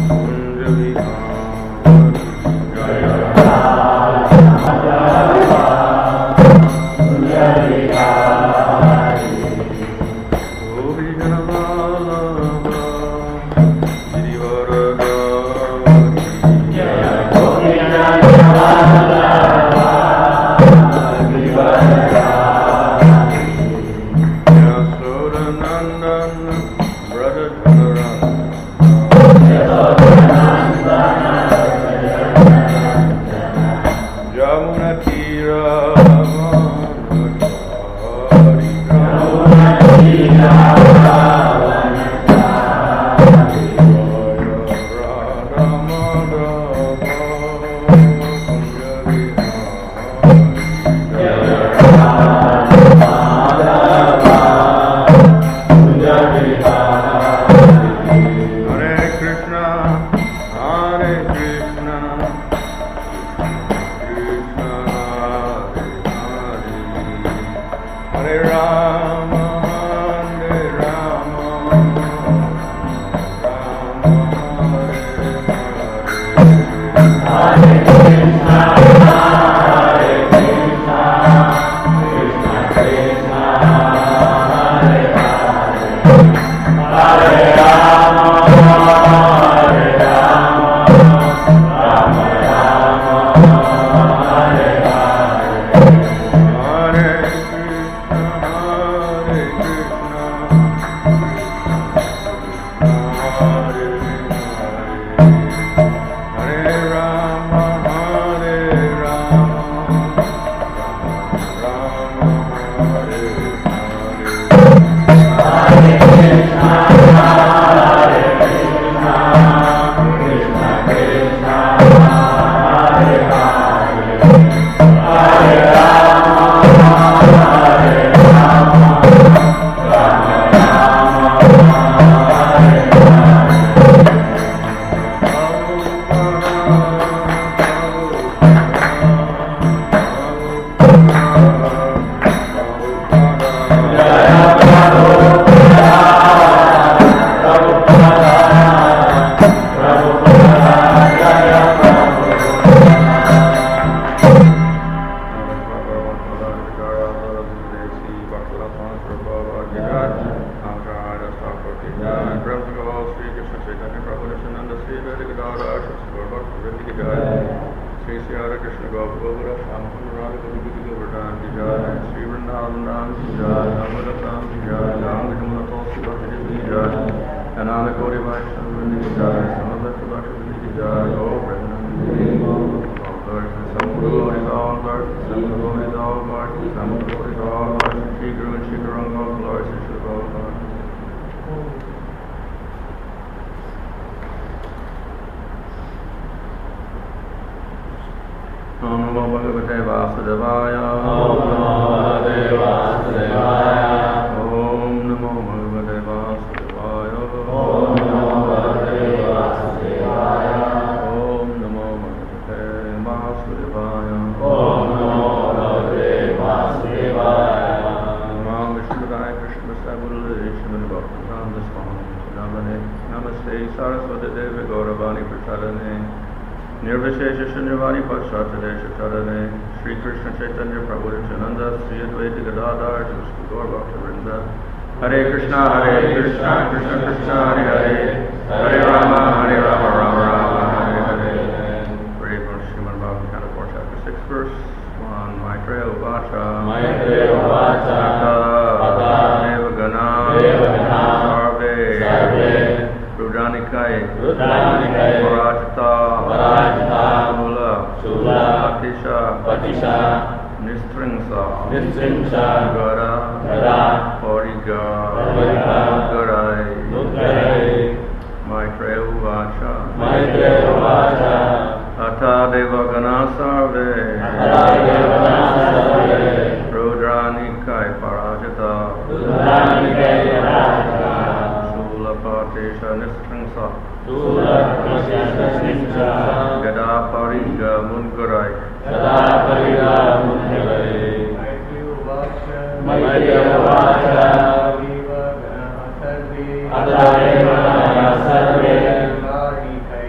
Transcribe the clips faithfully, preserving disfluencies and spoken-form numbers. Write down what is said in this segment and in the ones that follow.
Adaya Sarve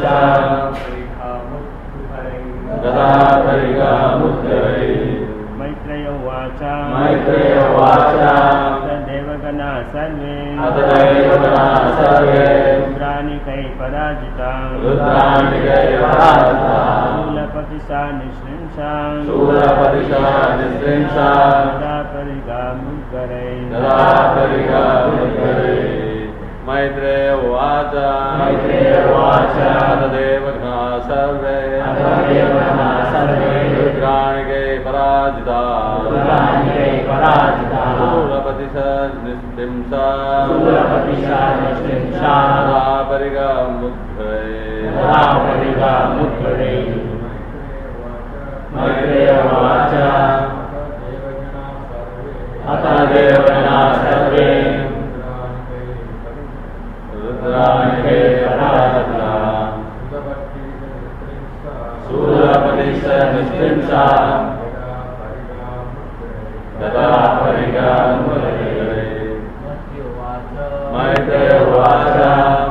Vacha Gadaparika Muktai Maitreya Vacha Maitreya Vacha Devagana Sarve Atadevagana Sarve Rudranikai Parajita Rudranikai Parajita Sulapatisa Nishrimsa Sulapatisa Nishrimsa Gadaparika Muktai Gadaparika Muktai Maitreya Vacha Maitreya Vacha Atadevagana Sarve Atadevagana Sarve Rudranikai Parajita Rudranikai Parajita Sulapatisa Nishrimsa Sulapatisa Nishrimsa Gadaparika Muktai Gadaparika Muktai Maitreya Vacha Atadevagana Sarve Rudranikai Parajita Sulapatisa Nishrimsa Gadaparika Muktai Maitreya Vacha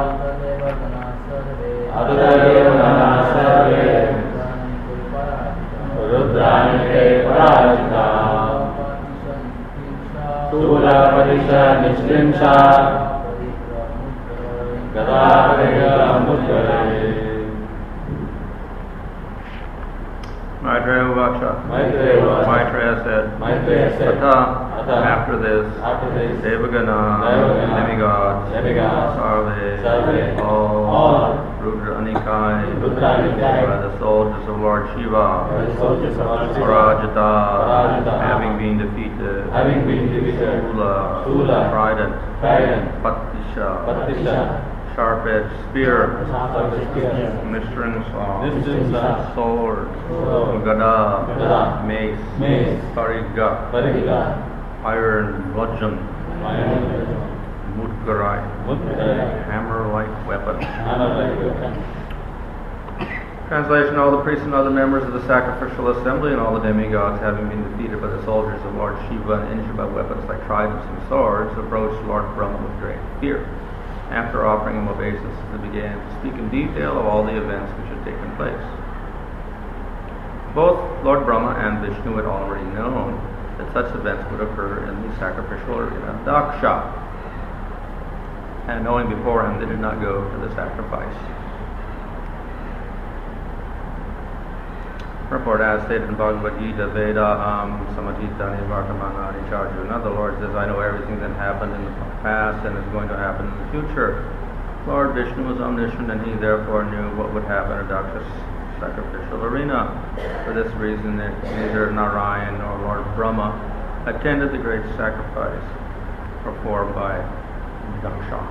Atadevagana Sarve Rudranikai Parajita Sulapatisa Nishrimsa Gadaparika Muktai Maitreya Vacha. Maitreya Vacha. Maitreya said. Maitreya said. Ata. Ata. After this. After this. Devagana. Devagana. Demigods. Demigods. Sarve. Sarve. All. All. Rudranikai. Rudranikai. By the soldiers of Lord Shiva. By the soldiers of Lord Shiva. Parajita. Parajita. Having been defeated. Having been defeated. Sula. Sula. Trident. Trident. Patisha. Patisha. Sharp-edged spear. Sharp-edged spear. Nishrimsa. Nishrimsa. Sword. Sword. Gada. Gada. Mace. Mace. Pariga. Pariga. Iron bludgeon. Iron. Mudgarai. Mudgarai. Hammer-like weapon. Hammer-like weapon. Translation: All the priests and other members of the sacrificial assembly and all the demigods, having been defeated by the soldiers of Lord Shiva and injured by weapons like tridents and swords, approached Lord Brahma with great fear. After offering him obeisance, they began to speak in detail of all the events which had taken place. Both Lord Brahma and Vishnu had already known that such events would occur in the sacrificial arena of Daksha. And knowing beforehand, they did not go to the sacrifice. Report as stated in Bhagavad Gita, Veda Am Samadhitani Vartamanani Charjuna. The Lord says, I know everything that happened in the past and is going to happen in the future. Lord Vishnu was omniscient and he therefore knew what would happen in Daksha's sacrificial arena. For this reason, neither Narayan nor Lord Brahma attended the great sacrifice performed by Daksha.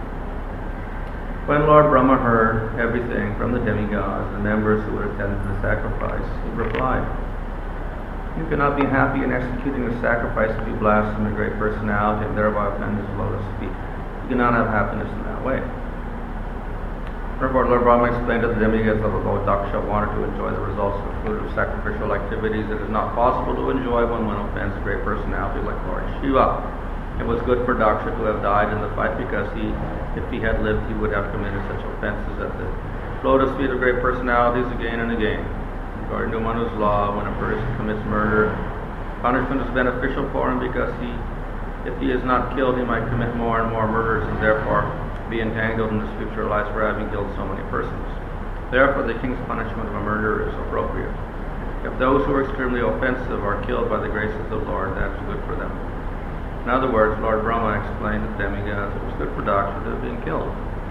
When Lord Brahma heard everything from the demigods, the members who would attend the sacrifice, he replied, You cannot be happy in executing the sacrifice if you blaspheme the great personality and thereby offend his lotus feet. You cannot have happiness in that way. Therefore, Lord Brahma explained to the demigods that although Daksha wanted to enjoy the results of the fruit of sacrificial activities, it is not possible to enjoy when one offends a great personality like Lord Shiva. It was good for Daksha to have died in the fight because he, if he had lived, he would have committed such offenses at the lotus feet of great personalities again and again. According to Manu's law, when a person commits murder, punishment is beneficial for him because he, if he is not killed, he might commit more and more murders and therefore be entangled in his future lives for having killed so many persons. Therefore, the king's punishment of a murderer is appropriate. If those who are extremely offensive are killed by the grace of the Lord, that is good for them. In other words, Lord Brahma explained to demigods it was good for Daksha to have been killed.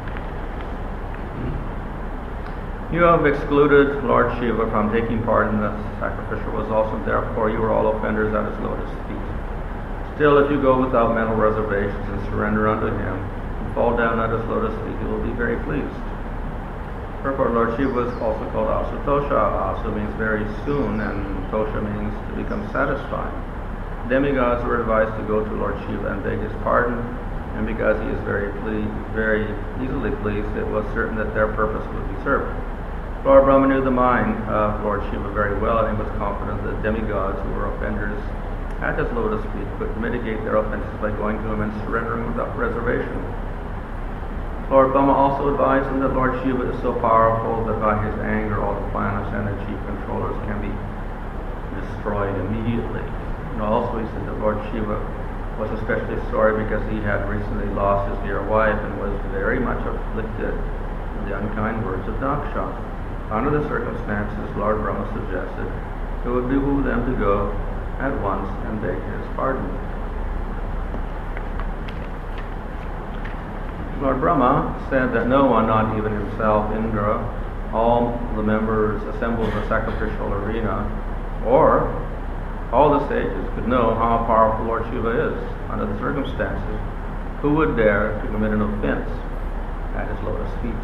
You have excluded Lord Shiva from taking part in the sacrificial results, and therefore you are all offenders at his lotus feet. Still, if you go without mental reservations and surrender unto him, and fall down at his lotus feet, he will be very pleased. Therefore, Lord Shiva is also called Asutosha. Asu means very soon, and Tosha means to become satisfied. Demigods were advised to go to Lord Shiva and beg his pardon, and because he is very ple- very easily pleased, it was certain that their purpose would be served. Lord Brahma knew the mind of Lord Shiva very well, and he was confident that demigods who were offenders at his lotus feet could mitigate their offenses by going to him and surrendering without reservation. Lord Brahma also advised him that Lord Shiva is so powerful that by his anger all the planets and their chief controllers can be destroyed immediately. And also he said that Lord Shiva was especially sorry because he had recently lost his dear wife and was very much afflicted with the unkind words of Daksha. Under the circumstances, Lord Brahma suggested it would behoove them to go at once and beg his pardon. Lord Brahma said that no one, not even himself, Indra, all the members assembled in the sacrificial arena, or all the sages could know how powerful Lord Shiva is. Under the circumstances, who would dare to commit an offense at his lotus feet?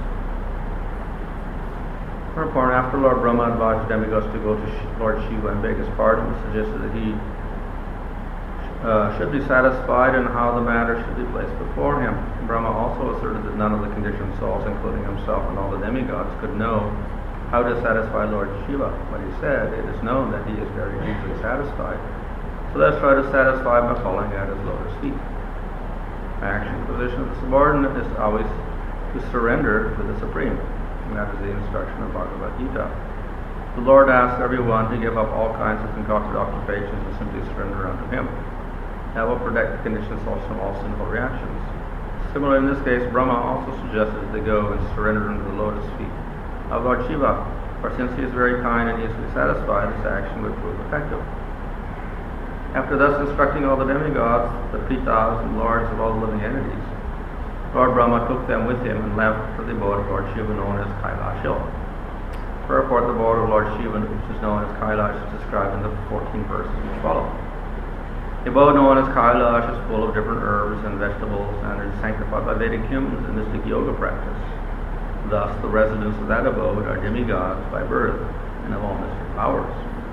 Whereupon, after Lord Brahma advised the demigods to go to Lord Shiva and beg his pardon, suggested that he uh, should be satisfied in how the matter should be placed before him. Brahma also asserted that none of the conditioned souls, including himself and all the demigods, could know how to satisfy Lord Shiva. But he said, it is known that he is very easily satisfied. So let's try to satisfy him by falling at his lotus feet. Action position of the subordinate is always to surrender to the Supreme. And that is the instruction of Bhagavad Gita. The Lord asks everyone to give up all kinds of concocted occupations and simply surrender unto him. That will protect the conditioned souls from all sinful reactions. Similarly, in this case, Brahma also suggested that they go and surrender unto the lotus feet of Lord Shiva, for since he is very kind and easily satisfied, this action would prove effective. After thus instructing all the demigods, the pitas and lords of all the living entities, Lord Brahma took them with him and left for the abode of Lord Shiva known as Kailash Hill. Wherefore the abode of Lord Shiva, which is known as Kailash, is described in the fourteen verses which follow. The abode known as Kailash is full of different herbs and vegetables and is sanctified by Vedic hymns and mystic yoga practice. Thus the residents of that abode are demigods by birth and have all mystic powers.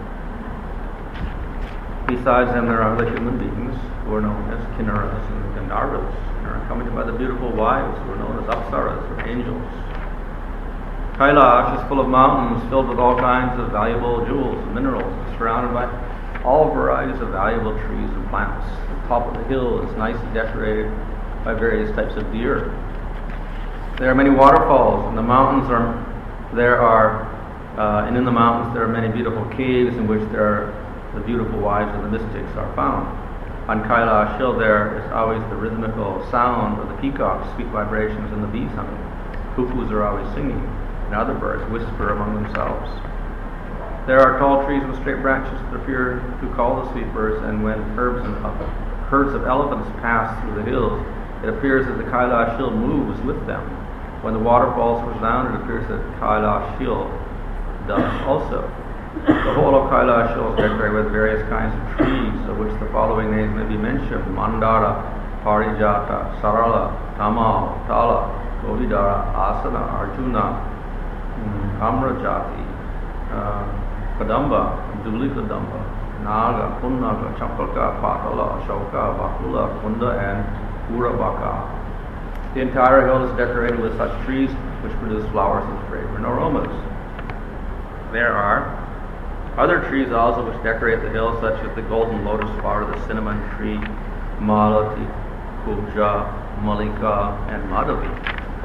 Besides them there are other human beings who are known as Kinnaras and Gandharvas, and are accompanied by the beautiful wives who are known as Apsaras or angels. Kailash is full of mountains filled with all kinds of valuable jewels and minerals, surrounded by all varieties of valuable trees and plants. The top of the hill is nicely decorated by various types of deer. There are many waterfalls, and the mountains are there are uh, and in the mountains there are many beautiful caves in which there are the beautiful wives of the mystics are found. On Kailash Hill there is always the rhythmical sound of the peacocks, sweet vibrations, and the bees humming. Cuckoos are always singing, and other birds whisper among themselves. There are tall trees with straight branches that appear to call the sweet birds, and when herds and uh, herds of elephants pass through the hills, it appears that the Kailash Hill moves with them. When the waterfalls resound, it appears that Kailash Hill does also. The whole of Kailash Hill is decorated with various kinds of trees, of which the following names may be mentioned: Mandara, Parijata, Sarala, Tamal, Tala, Govidara, Asana, Arjuna, Amrajati, uh, Kadamba, Duli Kadamba, Naga, Punnaga, Champaka, Patala, Ashoka, Bakula, Kunda, and Urabaka. The entire hill is decorated with such trees which produce flowers and fragrant aromas. There are other trees also which decorate the hill, such as the golden lotus flower, the cinnamon tree, Malati, Kubja, Malika, and Madhavi.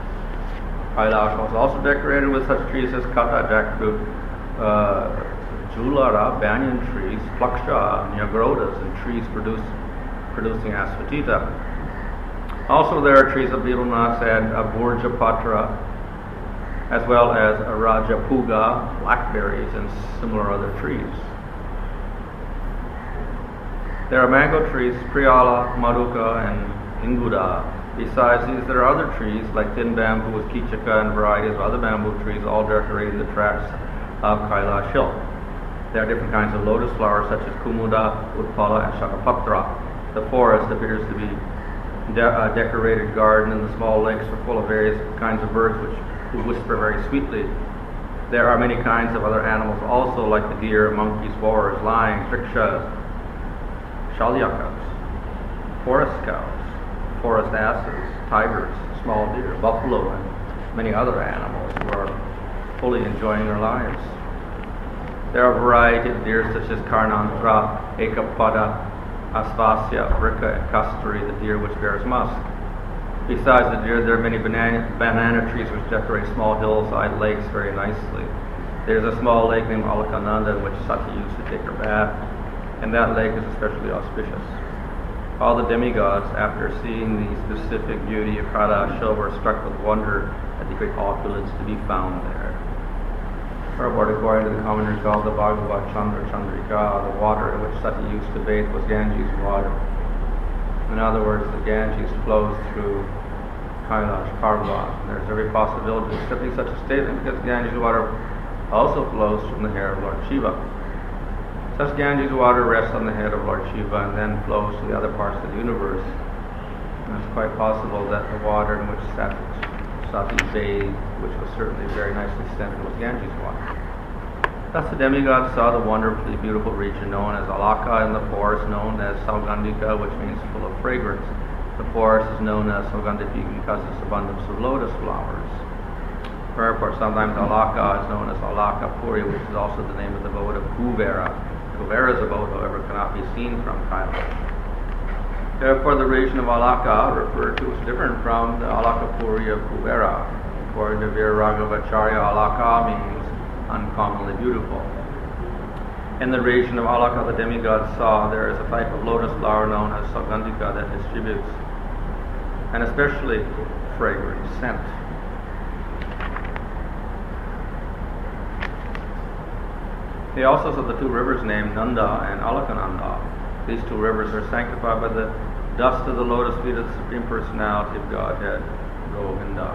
Kailash was also decorated with such trees as Kata, jackfruit, uh, Julara, banyan trees, Plaksha, Nyagrodas, and trees produce, producing asafoetida. Also there are trees of Betelnut and Aburjapatra, as well as Rajapuga, blackberries, and similar other trees. There are mango trees, Priyala, Maduka, and Inguda. Besides these, there are other trees like thin bamboo with kichaka and varieties of other bamboo trees, all decorating the tracks of Kailash Hill. There are different kinds of lotus flowers such as Kumuda, Utpala, and Shakapatra. The forest appears to be de- a decorated garden, and the small lakes are full of various kinds of birds which who whisper very sweetly. There are many kinds of other animals also, like the deer, monkeys, boars, lions, rickshaws, shalyakas, forest cows, forest asses, tigers, small deer, buffalo, and many other animals who are fully enjoying their lives. There are a variety of deer such as Karnantra, Ekapada, Aspasya, Vrika, and Kasturi, the deer which bears musk. Besides the deer, there are many banana, banana trees which decorate small hillside lakes very nicely. There's a small lake named Alakananda in which Sati used to take her bath, and that lake is especially auspicious. All the demigods, after seeing the specific beauty of Kradasho, were struck with wonder at the great opulence to be found there. Purport, according to the commentaries called the Bhagavad Chandra Chandrika, the water in which Sati used to bathe was Ganges water. In other words, the Ganges flows through Kailash Parvat. There's every possibility of accepting such a statement because Ganges water also flows from the hair of Lord Shiva. Such Ganges water rests on the head of Lord Shiva and then flows to the other parts of the universe. And it's quite possible that the water in which Sati, Sati bathed, which was certainly very nicely scented, was Ganges water. Thus the demigods saw the wonderfully beautiful region known as Alaka, and the forest known as Saugandhika, which means full of fragrance. The forest is known as Saugandhika because of its abundance of lotus flowers. Therefore, sometimes Alaka is known as Alaka Puri, which is also the name of the abode of Kuvera. Kuvera's abode, however, cannot be seen from Kailash. Therefore, the region of Alaka, referred to as different from the Alaka Puri of Kuvera. According to Veer Raghavacharya, Alaka means uncommonly beautiful. In the region of Alaka, the demigods saw there is a type of lotus flower known as Saugandhika that distributes an especially fragrant scent. They also saw the two rivers named Nanda and Alakananda. These two rivers are sanctified by the dust of the lotus feet of the Supreme Personality of Godhead, Govinda.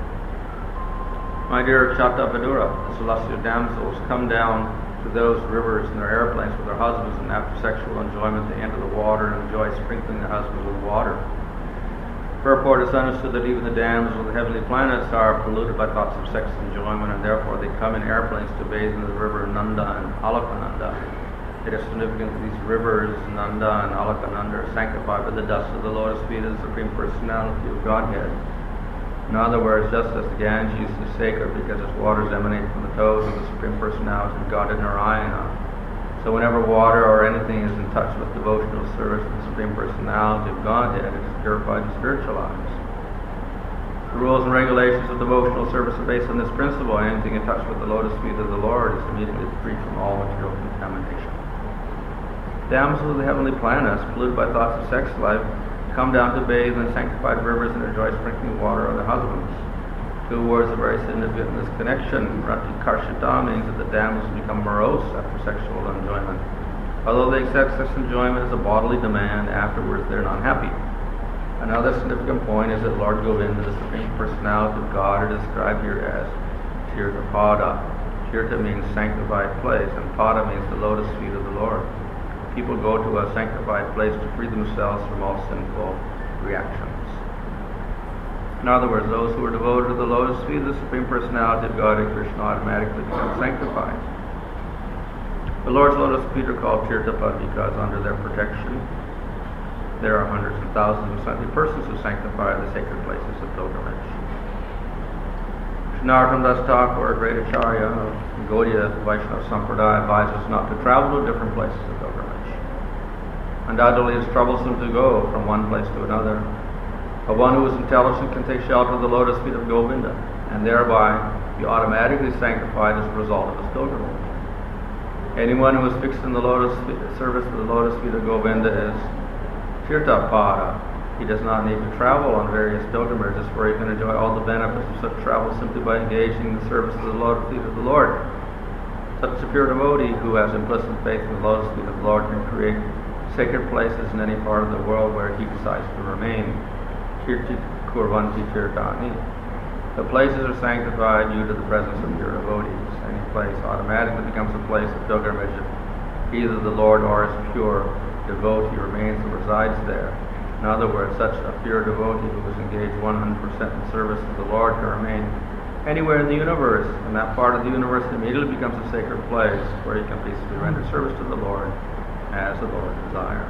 My dear Chattavadura, the celestial damsels, come down to those rivers in their airplanes with their husbands, and after sexual enjoyment they enter the water and enjoy sprinkling their husbands with water. Purport is understood that even the damsels of the heavenly planets are polluted by thoughts of sex enjoyment, and therefore they come in airplanes to bathe in the river Nanda and Alakananda. It is significant that these rivers, Nanda and Alakananda, are sanctified by the dust of the lotus feet of the Supreme Personality of Godhead. In other words, just as the Ganges is sacred because its waters emanate from the toes of the Supreme Personality of Godhead Narayana, so whenever water or anything is in touch with devotional service to the Supreme Personality of Godhead, it is purified and spiritualized. The rules and regulations of devotional service are based on this principle. Anything in touch with the lotus feet of the Lord is immediately free from all material contamination. Damsels of the heavenly planets, polluted by thoughts of sex life, come down to bathe in sanctified rivers and enjoy sprinkling water on their husbands. Two words are very significant in this connection. Rati Karshita means that the damsels become morose after sexual enjoyment. Although they accept sex enjoyment as a bodily demand, afterwards they're not happy. Another significant point is that Lord Govinda, the Supreme Personality of God, is described here as Tirthapada. Tirtha means sanctified place, and Pada means the lotus feet of the Lord. People go to a sanctified place to free themselves from all sinful reactions. In other words, those who are devoted to the lotus feet of the Supreme Personality of God and Krishna automatically become sanctified. The Lord's lotus feet are called Tirthapad because under their protection there are hundreds and thousands of saintly persons who sanctify the sacred places of pilgrimage. Narottam Das Thakur, great Acharya of Gaudiya Vaishnava Sampradaya, advises not to travel to different places of pilgrimage. Undoubtedly, it's troublesome to go from one place to another. But one who is intelligent can take shelter of the lotus feet of Govinda, and thereby be automatically sanctified as a result of his pilgrimage. Anyone who is fixed in the lotus feet, service of the lotus feet of Govinda is Tirthapada. He does not need to travel on various pilgrimages, for he can enjoy all the benefits of such travel simply by engaging in the service of the lotus feet of the Lord. Such a pure devotee who has implicit faith in the lotus feet of the Lord can create sacred places in any part of the world where he decides to remain. Kirti Kurvanti Tirthani. The places are sanctified due to the presence of pure devotees. Any place automatically becomes a place of pilgrimage if either the Lord or his pure devotee remains and resides there. In other words, such a pure devotee who is engaged one hundred percent in service of the Lord can remain anywhere in the universe, and that part of the universe immediately becomes a sacred place where he can peacefully render service to the Lord as the Lord desires.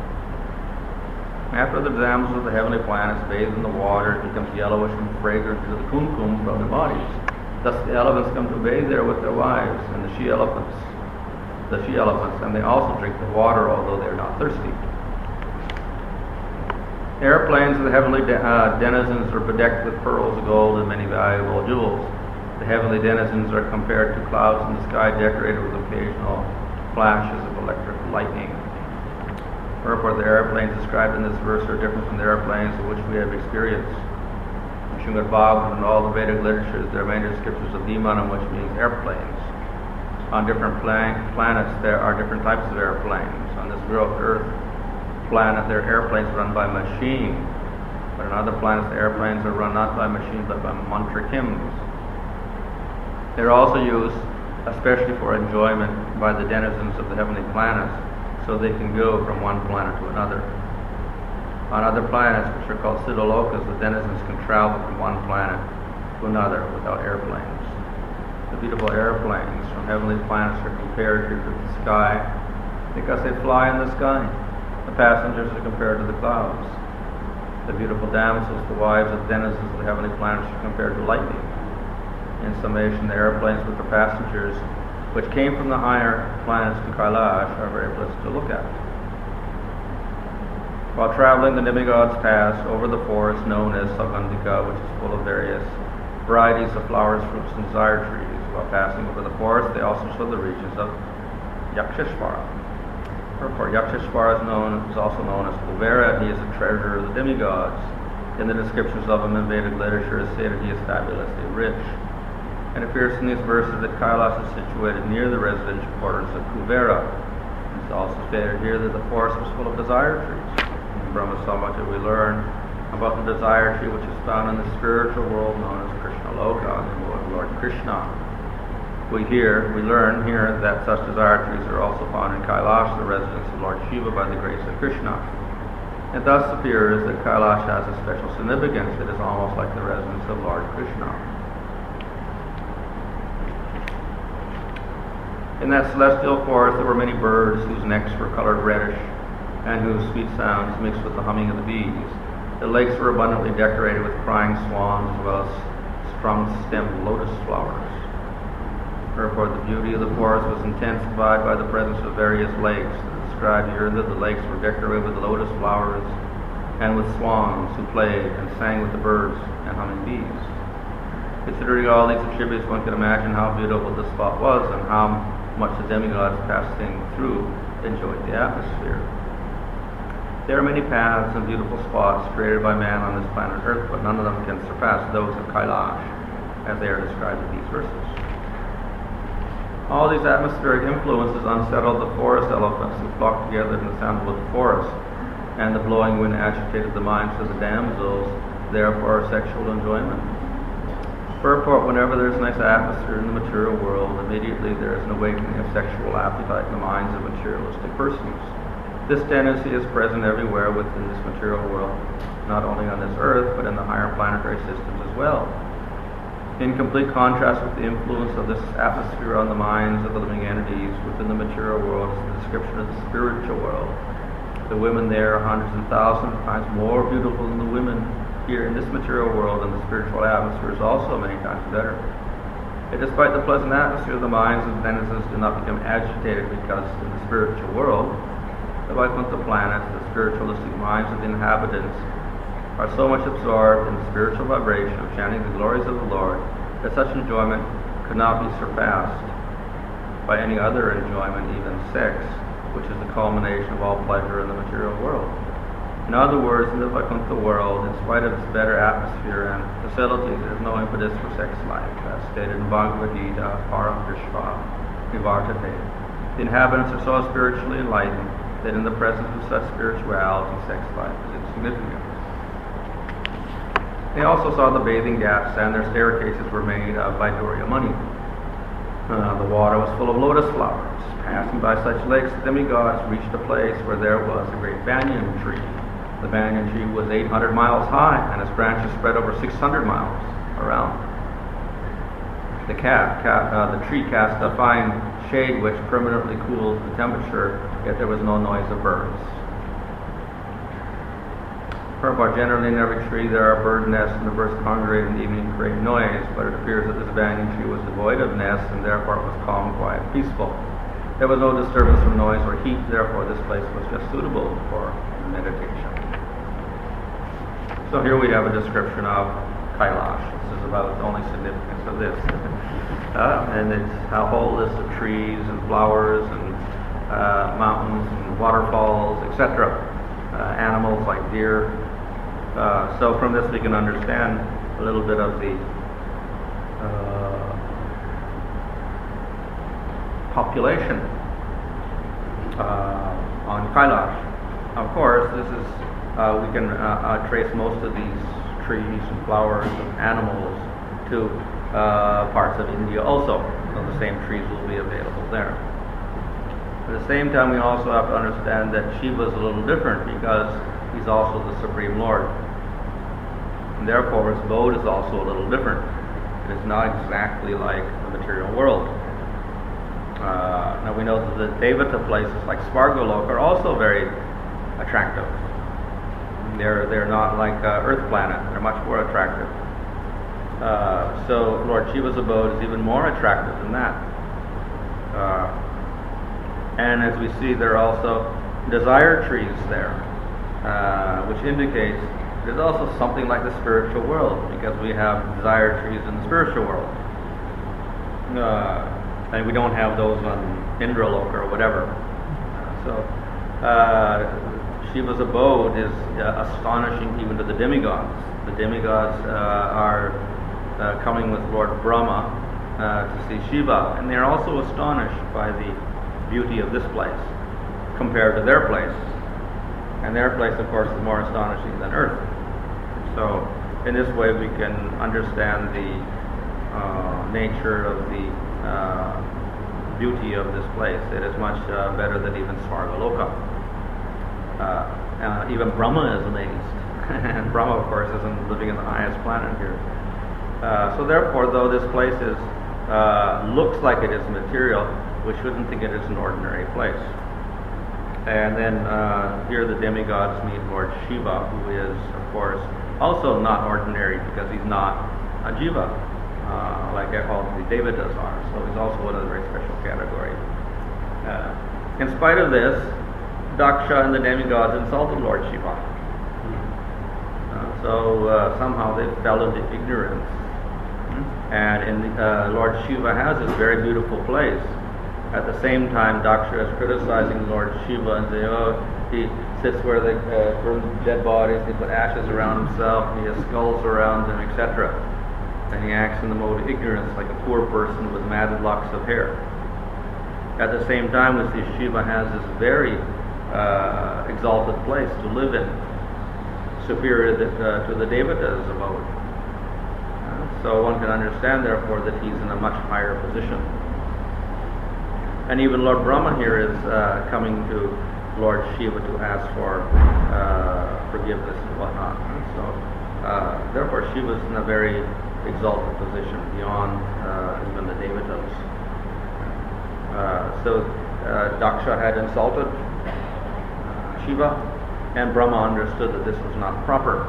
After the damsels of the heavenly planets bathe in the water, it becomes yellowish and fragrant to the kumkum from their bodies. Thus the elephants come to bathe there with their wives, and the she-elephants, the she-elephants, and they also drink the water, although they are not thirsty. The airplanes of the heavenly de- uh, denizens are bedecked with pearls, gold, and many valuable jewels. The heavenly denizens are compared to clouds in the sky decorated with occasional flashes of electric lightning. Wherefore, the airplanes described in this verse are different from the airplanes of which we have experience. In Srimad Bhagavatam and all the Vedic literatures, there are many descriptions of Vimanam, which means airplanes. On different plan- planets, there are different types of airplanes. On this Earth planet, there are airplanes run by machine. But on other planets, the airplanes are run not by machine, but by mantrakims. They're also used, especially for enjoyment, by the denizens of the heavenly planets, so they can go from one planet to another. On other planets, which are called Siddhalokas, the denizens can travel from one planet to another without airplanes. The beautiful airplanes from heavenly planets are compared here to the sky because they fly in the sky. The passengers are compared to the clouds. The beautiful damsels, the wives of denizens of the heavenly planets, are compared to lightning. In summation, the airplanes with the passengers, which came from the higher planets to Kailash, are very pleasant to look at. While traveling, the demigods pass over the forest known as Saugandhika, which is full of various varieties of flowers, fruits, and desire trees. While passing over the forest, they also show the regions of Yaksheshvara. Therefore, Yaksheshvara is, known, is also known as Kuvera, and he is a treasurer of the demigods. In the descriptions of him in Vedic literature, it is stated he is fabulously rich. It appears in these verses that Kailash is situated near the residential quarters of Kuvera. It's also stated here that the forest was full of desire trees. In Brahma Samhita, we learn about the desire tree which is found in the spiritual world known as Krishna Loka, the Lord Krishna. We hear, we learn here that such desire trees are also found in Kailash, the residence of Lord Shiva, by the grace of Krishna. It thus appears that Kailash has a special significance. It is almost like the residence of Lord Krishna. In that celestial forest there were many birds whose necks were colored reddish and whose sweet sounds mixed with the humming of the bees. The lakes were abundantly decorated with crying swans as well as strong-stemmed lotus flowers. Therefore, the beauty of the forest was intensified by the presence of various lakes. It is described here that the lakes were decorated with lotus flowers and with swans who played and sang with the birds and humming bees. Considering all these attributes, one can imagine how beautiful this spot was and how much the demigods passing through enjoyed the atmosphere. There are many paths and beautiful spots created by man on this planet Earth, but none of them can surpass those of Kailash, as they are described in these verses. All these atmospheric influences unsettled the forest elephants who flocked together in the sandalwood forest, and the blowing wind agitated the minds of the damsels there for sexual enjoyment. Purport, whenever there is a nice atmosphere in the material world, immediately there is an awakening of sexual appetite in the minds of materialistic persons. This tendency is present everywhere within this material world, not only on this earth, but in the higher planetary systems as well. In complete contrast with the influence of this atmosphere on the minds of the living entities within the material world is the description of the spiritual world. The women there are hundreds and thousands of times more beautiful than the women here in this material world, and the spiritual atmosphere is also many times better. Yet despite the pleasant atmosphere, the minds of the denizens do not become agitated, because in the spiritual world, the Vaikuntha planets, the spiritualistic minds of the inhabitants, are so much absorbed in the spiritual vibration of chanting the glories of the Lord that such enjoyment could not be surpassed by any other enjoyment, even sex, which is the culmination of all pleasure in the material world. In other words, in the Vaikuntha world, in spite of its better atmosphere and facilities, there is no impetus for sex life, as stated in Bhagavad Gita, Param Drishva Nivartate. The inhabitants are so spiritually enlightened that in the presence of such spirituality, sex life is insignificant. They also saw the bathing ghats, and their staircases were made of Vaidurya money. Uh, the water was full of lotus flowers. Passing by such lakes, the demigods reached a place where there was a great banyan tree. The banyan tree was eight hundred miles high, and its branches spread over six hundred miles around. The, cat, cat, uh, the tree cast a fine shade which permanently cooled the temperature, yet there was no noise of birds. Purport, generally in every tree there are bird nests, and the birds congregate in the evening to create noise, but it appears that this banyan tree was devoid of nests, and therefore it was calm, quiet, peaceful. There was no disturbance from noise or heat, therefore this place was just suitable for meditation. So here we have a description of Kailash. This is about the only significance of this. uh, and it's how whole is the trees and flowers and uh, mountains and waterfalls, et cetera. Uh, animals like deer. Uh, so from this we can understand a little bit of the uh, population uh, on Kailash. Of course, this is uh, we can uh, uh, trace most of these trees and flowers and animals to uh, parts of India also. So the same trees will be available there. At the same time, we also have to understand that Shiva is a little different because he's also the Supreme Lord. And therefore, his abode is also a little different. It is not exactly like the material world. Uh, now we know that the Devata places like Svargaloka are also very attractive. They're they're not like uh, Earth planet. They're much more attractive. Uh, so Lord Shiva's abode is even more attractive than that. Uh, and as we see, there are also desire trees there, uh, which indicates there's also something like the spiritual world, because we have desire trees in the spiritual world. Uh, and we don't have those on Indraloka or whatever. Uh, so uh, Shiva's abode is uh, astonishing even to the demigods. The demigods uh, are uh, coming with Lord Brahma uh, to see Shiva, and they're also astonished by the beauty of this place compared to their place. And their place, of course, is more astonishing than Earth. So in this way we can understand the uh, nature of the uh, beauty of this place. It is much uh, better than even Svargaloka. Uh, uh, even Brahma is amazed. And Brahma, of course, isn't living in the highest planet here. Uh, so therefore, though this place is uh, looks like it is material, we shouldn't think it is an ordinary place. And then uh, here the demigods meet Lord Shiva, who is, of course, also not ordinary because he's not a jiva, uh, like all the devatas are. So he's also in a very special category. Uh, in spite of this, Daksha and the demigods insulted Lord Shiva. Uh, so uh, somehow they fell into ignorance. And in, uh, Lord Shiva has this very beautiful place. At the same time, Daksha is criticizing Lord Shiva and saying, oh, he sits where they uh, burn dead bodies, they put ashes around himself, and he has skulls around him, et cetera. And he acts in the mode of ignorance, like a poor person with matted locks of hair. At the same time, we see Shiva has this very uh, exalted place to live in, superior that, uh, to the Devatas abode. Uh, so one can understand, therefore, that he's in a much higher position. And even Lord Brahma here is uh, coming to Lord Shiva to ask for uh, forgiveness and whatnot. And so, uh, therefore, Shiva is in a very exalted position beyond uh, even the Devatas. Uh, so, uh, Daksha had insulted uh, Shiva, and Brahma understood that this was not proper.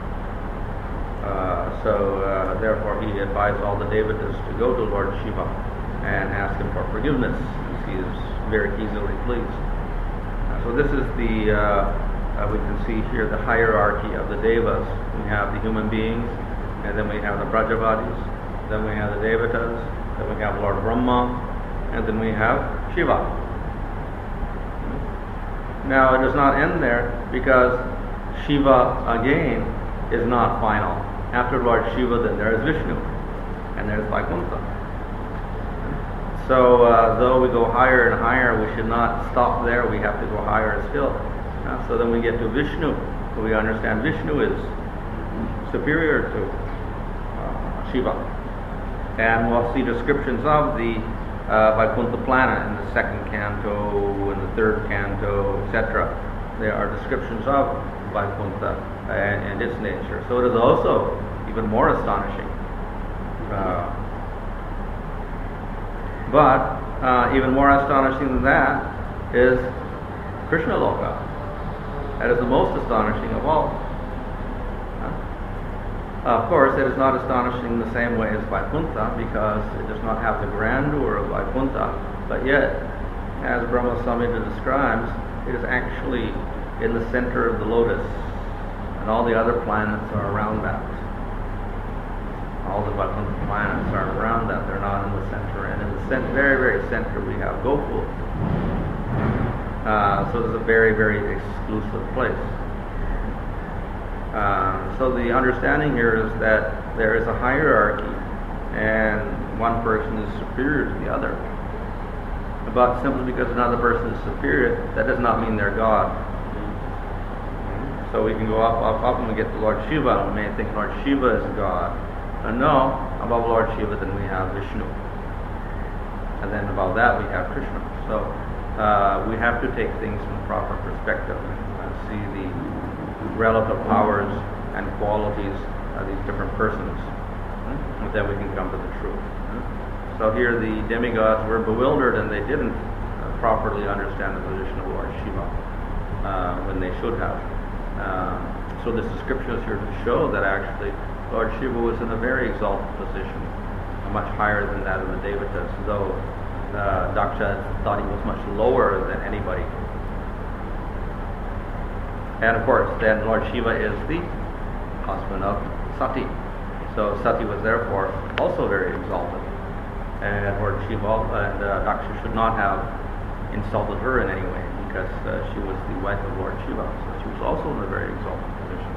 Uh, so, uh, therefore, he advised all the Devatas to go to Lord Shiva and ask him for forgiveness. He is very easily pleased. Uh, so this is the, uh, uh, we can see here the hierarchy of the Devas. We have the human beings, and then we have the Brajavatis, then we have the Devatas, then we have Lord Brahma, and then we have Shiva. Now it does not end there, because Shiva again is not final. After Lord Shiva, then there is Vishnu, and there is Vaikuntha. So uh, though we go higher and higher, we should not stop there. We have to go higher still. Uh, so then we get to Vishnu. So we understand Vishnu is superior to uh, Shiva. And we'll see descriptions of the uh, Vaikuntha planet in the second canto, in the third canto, et cetera. There are descriptions of Vaikuntha and, and its nature. So it is also even more astonishing. Uh, But uh, even more astonishing than that is Krishna Loka. That is the most astonishing of all. Uh, of course, it is not astonishing in the same way as Vaikuntha, because it does not have the grandeur of Vaikuntha. But yet, as Brahma Samhita describes, it is actually in the center of the lotus. and all the other planets are around that. All the buttons planets are around that. They're not in the center. And in the center, very, very center, we have Gokul. Uh, so it's a very, very exclusive place. Uh, so the understanding here is that there is a hierarchy, and one person is superior to the other. But simply because another person is superior, that does not mean they're God. So we can go up, up, up, and we get to Lord Shiva, and we may think Lord Shiva is God. And no, above Lord Shiva, then we have Vishnu. And then above that, we have Krishna. So uh, we have to take things from proper perspective and see the relative powers and qualities of these different persons. And then we can come to the truth. So here the demigods were bewildered, and they didn't uh, properly understand the position of Lord Shiva uh, when they should have. Uh, so this description is here to show that actually Lord Shiva was in a very exalted position, much higher than that of the Devatas, though uh, Daksha thought he was much lower than anybody. And of course, then Lord Shiva is the husband of Sati. So Sati was therefore also very exalted. And Lord Shiva and uh, Daksha should not have insulted her in any way, because uh, she was the wife of Lord Shiva. So she was also in a very exalted position.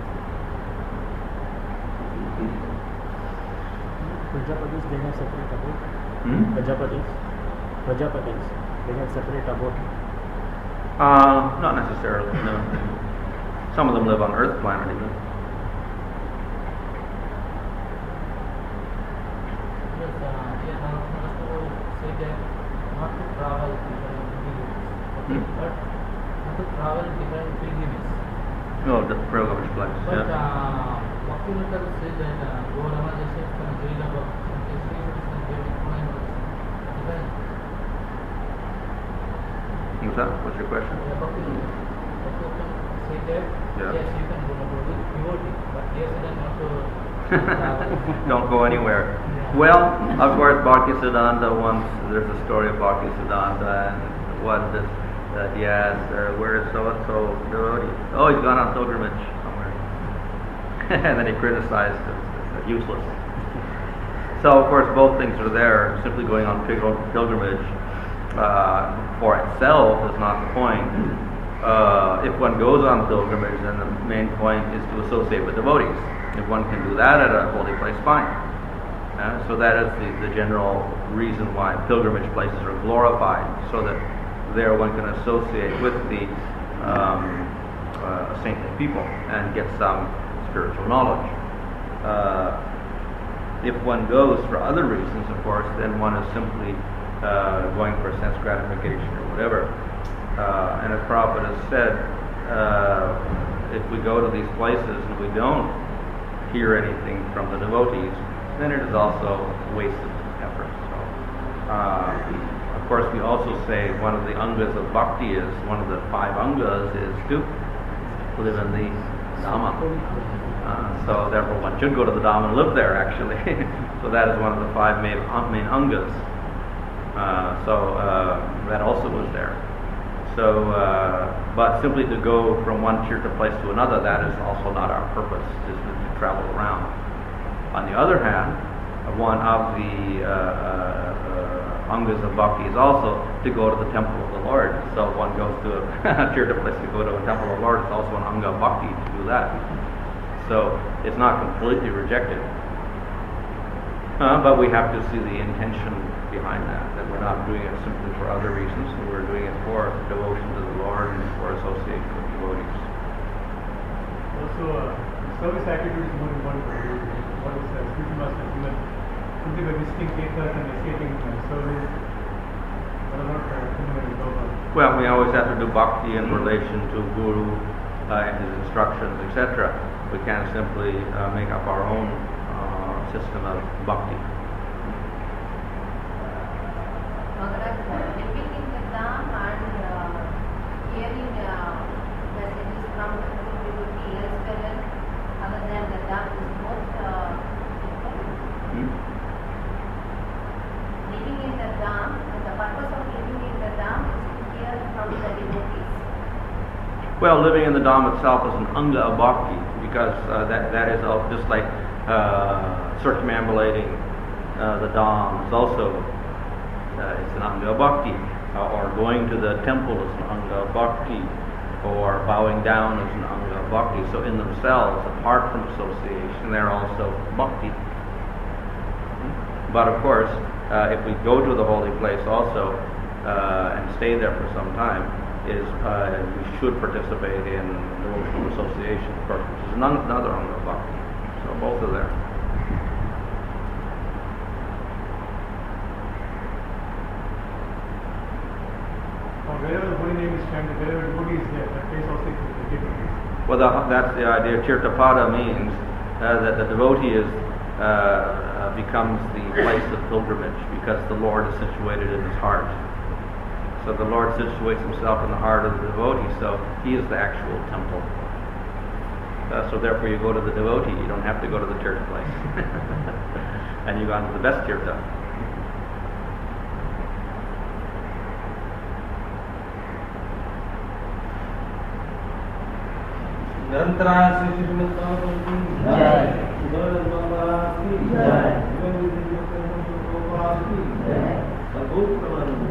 Prajapatis, they have separate abode. Hmm? Prajapatis, Prajapatis, they have separate abode. Uh, not necessarily, no. Some of them live on Earth planet even. Yes, uh, here now first of all say that not to travel different pilgrimages, okay, Hmm. but not to travel different pilgrimages. No, the pilgrimage place, But yeah. uh, Bhaktivinoda says that uh, Go Ramajesha can read about something serious and very point different. What's that? What's your question? Yeah, Bhaktivinoda. Bhaktivinoda say that Yeah. yes, you can go about with devotee, but here said that not to travel. Don't go anywhere. Yeah. Well, of course, Bhaktisiddhanta once, there's a story of Bhaktisiddhanta, and what is this? That he asked, uh, where is so-and-so devotee? Oh, he's gone on pilgrimage somewhere. And then he criticized it as useless. So, of course, both things are there. Simply going on pil- pilgrimage uh, for itself is not the point. Uh, if one goes on pilgrimage, then the main point is to associate with devotees. If one can do that at a holy place, fine. Uh, so that is the, the general reason why pilgrimage places are glorified, so that there one can associate with the um, uh, saintly people and get some spiritual knowledge. Uh, if one goes for other reasons, of course, then one is simply uh, going for sense gratification or whatever. Uh, and as Prabhupada has said, uh, if we go to these places and we don't hear anything from the devotees, then it is also wasted effort. So, uh, of course, we also say one of the angas of bhakti is, one of the five angas is to live in the Dhamma. Uh, so therefore one should go to the Dhamma and live there, actually. So that is one of the five main, main angas. Uh, so uh, that also was there. So, uh, but simply to go from one tirtha place to another, that is also not our purpose, is to travel around. On the other hand, one of the uh, uh, angas of bhakti is also to go to the temple of the Lord. So if one goes to a tirtha place to go to a temple of the Lord, it's also an anga of bhakti to do that. So it's not completely rejected. Uh, but we have to see the intention behind that, that we're not doing it simply for other reasons, and we're doing it for devotion to the Lord and for association with devotees. Also, uh, service attitude is more important for you. What is uh, spiritual master given? Simply by visiting tirthas and escaping uh, service, that are not continuing uh, Well, we always have to do bhakti in relation to Guru uh, and his instructions, et cetera. We can't simply uh, make up our own uh, system of bhakti. Maharaj, living in the Dham and uh, hearing uh, messages from the Guru devotee elsewhere other than the Dham is both uh, Hmm? living in the Dham, and the purpose of living in the Dham is to hear from the devotees. Well, living in the Dham itself is an anga of bhakti, because uh, that that is all just like uh, circumambulating uh, the Dham is also uh, it's an anga bhakti, uh, or going to the temple is an anga bhakti, or bowing down is an anga bhakti. So in themselves, apart from association, they're also bhakti. But of course, uh, if we go to the holy place also uh, and stay there for some time, is uh, we should participate in devotional association, of course, which is another anga bhakti. So both are there. Or wherever the holy name is chanted, wherever the devotee is there, that place also is the gateway. Well, the, that's the idea. Tirthapada means uh, that the devotee is uh, uh, becomes the place of pilgrimage because the Lord is situated in his heart. So the Lord situates himself in the heart of the devotee, so he is the actual temple. Uh, so therefore you go to the devotee, you don't have to go to the tirtha place. And you go on to the best tirtha. निरंतराय Shri Shrimad Bhagavat की जय, गौर बाबा की जय, गोविंद बाबा की जय, सद्गुरु प्रमाण।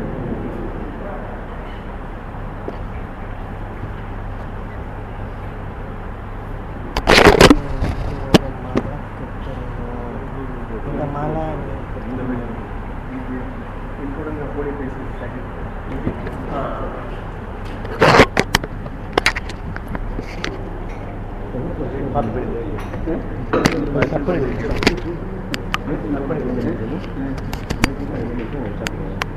Including the holy places, second. Apa